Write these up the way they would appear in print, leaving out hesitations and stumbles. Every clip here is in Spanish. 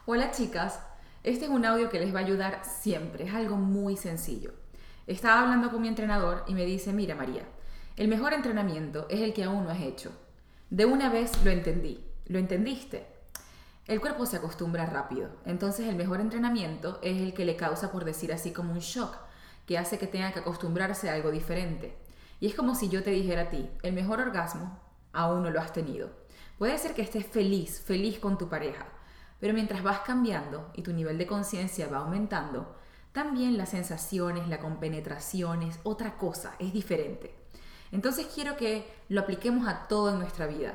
Hola chicas, este es un audio que les va a ayudar siempre, es algo muy sencillo. Estaba hablando con mi entrenador y me dice, mira María, el mejor entrenamiento es el que aún no has hecho. De una vez lo entendí, ¿lo entendiste? El cuerpo se acostumbra rápido, entonces el mejor entrenamiento es el que le causa, por decir así, como un shock, que hace que tenga que acostumbrarse a algo diferente. Y es como si yo te dijera a ti, el mejor orgasmo aún no lo has tenido. Puede ser que estés feliz con tu pareja, pero mientras vas cambiando y tu nivel de conciencia va aumentando, también las sensaciones, la compenetración es otra cosa, es diferente. Entonces quiero que lo apliquemos a todo en nuestra vida.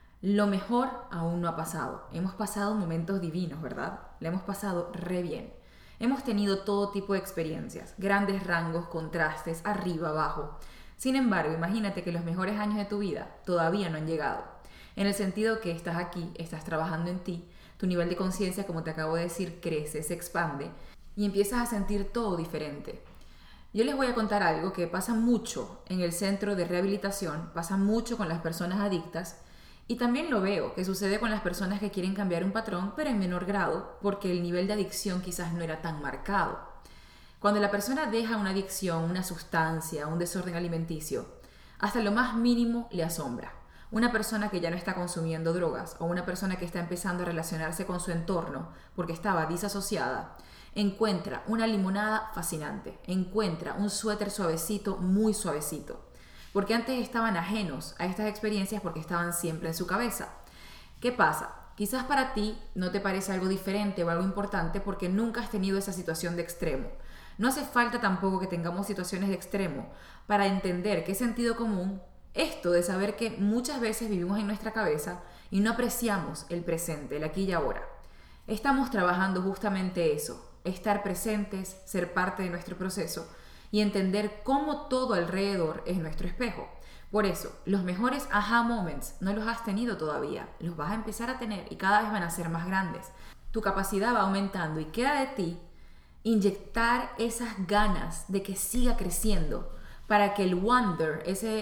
Lo mejor aún no ha pasado. Hemos pasado momentos divinos, ¿verdad? Le hemos pasado re bien. Hemos tenido todo tipo de experiencias, grandes rangos, contrastes, arriba, abajo. Sin embargo, imagínate que los mejores años de tu vida todavía no han llegado. En el sentido que estás aquí, estás trabajando en ti, tu nivel de conciencia, como te acabo de decir, crece, se expande y empiezas a sentir todo diferente. Yo les voy a contar algo que pasa mucho en el centro de rehabilitación, pasa mucho con las personas adictas y también lo veo que sucede con las personas que quieren cambiar un patrón, pero en menor grado, porque el nivel de adicción quizás no era tan marcado. Cuando la persona deja una adicción, una sustancia, un desorden alimenticio, hasta lo más mínimo le asombra. Una persona que ya no está consumiendo drogas o una persona que está empezando a relacionarse con su entorno porque estaba disasociada, encuentra una limonada fascinante, encuentra un suéter suavecito, muy suavecito, porque antes estaban ajenos a estas experiencias porque estaban siempre en su cabeza. ¿Qué pasa? Quizás para ti no te parece algo diferente o algo importante porque nunca has tenido esa situación de extremo. No hace falta tampoco que tengamos situaciones de extremo para entender que es sentido común esto de saber que muchas veces vivimos en nuestra cabeza y no apreciamos el presente, el aquí y ahora. Estamos trabajando justamente eso, estar presentes, ser parte de nuestro proceso y entender cómo todo alrededor es nuestro espejo. Por eso, los mejores aha moments no los has tenido todavía, los vas a empezar a tener y cada vez van a ser más grandes. Tu capacidad va aumentando y queda de ti inyectar esas ganas de que siga creciendo para que el wonder,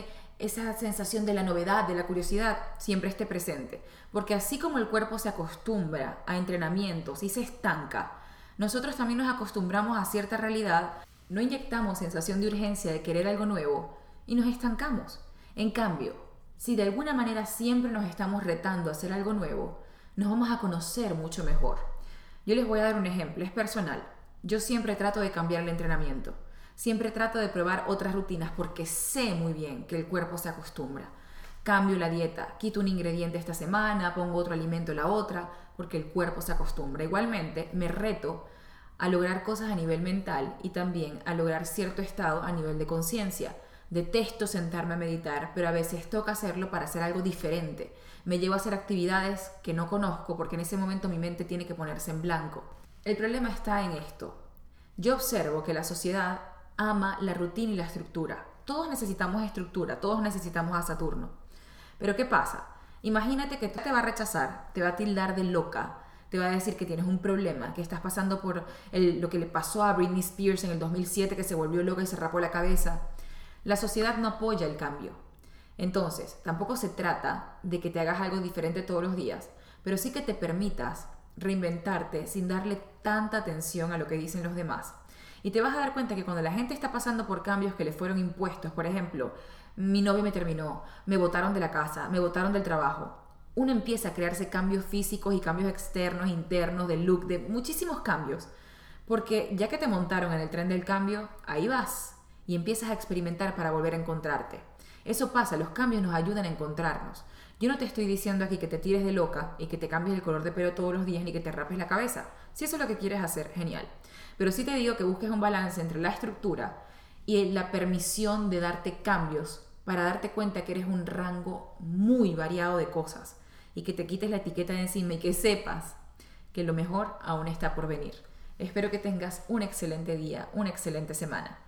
esa sensación de la novedad, de la curiosidad, siempre esté presente. Porque así como el cuerpo se acostumbra a entrenamientos y se estanca, nosotros también nos acostumbramos a cierta realidad, no inyectamos sensación de urgencia de querer algo nuevo y nos estancamos. En cambio, si de alguna manera siempre nos estamos retando a hacer algo nuevo, nos vamos a conocer mucho mejor. Yo les voy a dar un ejemplo, es personal. Yo siempre trato de cambiar el entrenamiento. Siempre trato de probar otras rutinas porque sé muy bien que el cuerpo se acostumbra. Cambio la dieta, quito un ingrediente esta semana, pongo otro alimento la otra, porque el cuerpo se acostumbra. Igualmente, me reto a lograr cosas a nivel mental y también a lograr cierto estado a nivel de conciencia. Detesto sentarme a meditar, pero a veces toca hacerlo para hacer algo diferente. Me llevo a hacer actividades que no conozco porque en ese momento mi mente tiene que ponerse en blanco. El problema está en esto. Yo observo que la sociedad ama la rutina y la estructura. Todos necesitamos estructura, todos necesitamos a Saturno. Pero ¿qué pasa? Imagínate que te va a rechazar, te va a tildar de loca, te va a decir que tienes un problema, que estás pasando por lo que le pasó a Britney Spears en el 2007, que se volvió loca y se rapó la cabeza. La sociedad no apoya el cambio. Entonces, tampoco se trata de que te hagas algo diferente todos los días, pero sí que te permitas reinventarte sin darle tanta atención a lo que dicen los demás. Y te vas a dar cuenta que cuando la gente está pasando por cambios que le fueron impuestos, por ejemplo, mi novio me terminó, me botaron de la casa, me botaron del trabajo, uno empieza a crearse cambios físicos y cambios externos, internos, de look, de muchísimos cambios. Porque ya que te montaron en el tren del cambio, ahí vas y empiezas a experimentar para volver a encontrarte. Eso pasa, los cambios nos ayudan a encontrarnos. Yo no te estoy diciendo aquí que te tires de loca y que te cambies el color de pelo todos los días ni que te rapes la cabeza. Si eso es lo que quieres hacer, genial. Pero sí te digo que busques un balance entre la estructura y la permisión de darte cambios para darte cuenta que eres un rango muy variado de cosas y que te quites la etiqueta de encima y que sepas que lo mejor aún está por venir. Espero que tengas un excelente día, una excelente semana.